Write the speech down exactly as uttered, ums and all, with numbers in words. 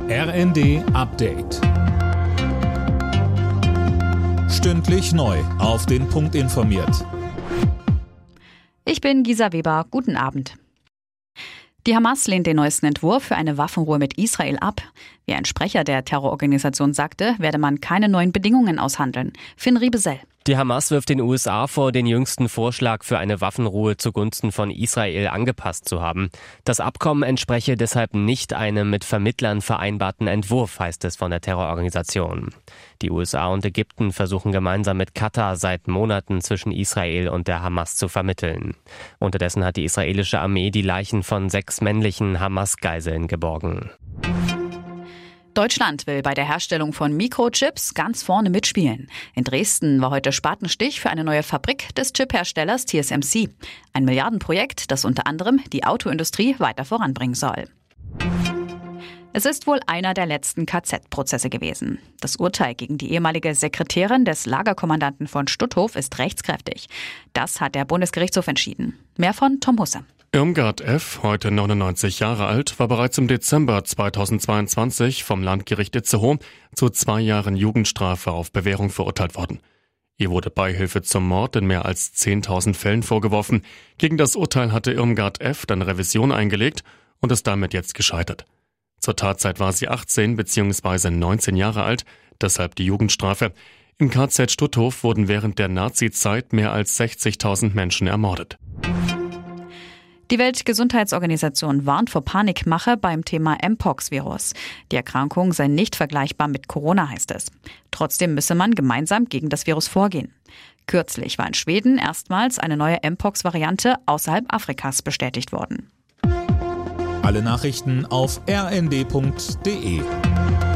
R N D Update. Stündlich neu auf den Punkt informiert. Ich bin Gisa Weber. Guten Abend. Die Hamas lehnt den neuesten Entwurf für eine Waffenruhe mit Israel ab. Wie ein Sprecher der Terrororganisation sagte, werde man keine neuen Bedingungen aushandeln. Finn Riebesell. Die Hamas wirft den U S A vor, den jüngsten Vorschlag für eine Waffenruhe zugunsten von Israel angepasst zu haben. Das Abkommen entspreche deshalb nicht einem mit Vermittlern vereinbarten Entwurf, heißt es von der Terrororganisation. Die U S A und Ägypten versuchen gemeinsam mit Katar seit Monaten zwischen Israel und der Hamas zu vermitteln. Unterdessen hat die israelische Armee die Leichen von sechs männlichen Hamas-Geiseln geborgen. Deutschland will bei der Herstellung von Mikrochips ganz vorne mitspielen. In Dresden war heute Spatenstich für eine neue Fabrik des Chipherstellers T S M C. Ein Milliardenprojekt, das unter anderem die Autoindustrie weiter voranbringen soll. Es ist wohl einer der letzten K Z-Prozesse gewesen. Das Urteil gegen die ehemalige Sekretärin des Lagerkommandanten von Stutthof ist rechtskräftig. Das hat der Bundesgerichtshof entschieden. Mehr von Tom Husse. Irmgard F., heute neunundneunzig Jahre alt, war bereits im Dezember zweitausendzweiundzwanzig vom Landgericht Itzehoe zu zwei Jahren Jugendstrafe auf Bewährung verurteilt worden. Ihr wurde Beihilfe zum Mord in mehr als zehntausend Fällen vorgeworfen. Gegen das Urteil hatte Irmgard F. dann Revision eingelegt und ist damit jetzt gescheitert. Zur Tatzeit war sie achtzehn bzw. neunzehn Jahre alt, deshalb die Jugendstrafe. Im K Z Stutthof wurden während der Nazi-Zeit mehr als sechzigtausend Menschen ermordet. Die Weltgesundheitsorganisation warnt vor Panikmache beim Thema Mpox-Virus. Die Erkrankung sei nicht vergleichbar mit Corona, heißt es. Trotzdem müsse man gemeinsam gegen das Virus vorgehen. Kürzlich war in Schweden erstmals eine neue Mpox-Variante außerhalb Afrikas bestätigt worden. Alle Nachrichten auf r n d punkt d e.